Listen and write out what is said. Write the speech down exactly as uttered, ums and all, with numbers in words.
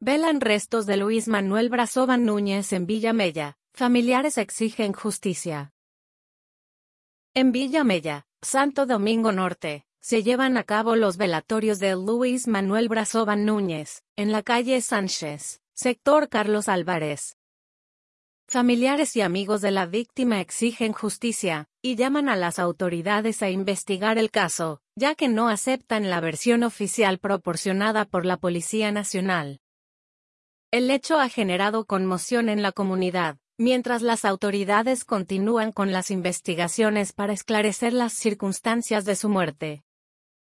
Velan restos de Luis Manuel Brazoban Núñez en Villa Mella. Familiares exigen justicia. En Villa Mella, Santo Domingo Norte, se llevan a cabo los velatorios de Luis Manuel Brazoban Núñez, en la calle Sánchez, sector Carlos Álvarez. Familiares y amigos de la víctima exigen justicia, y llaman a las autoridades a investigar el caso, ya que no aceptan la versión oficial proporcionada por la Policía Nacional. El hecho ha generado conmoción en la comunidad, mientras las autoridades continúan con las investigaciones para esclarecer las circunstancias de su muerte.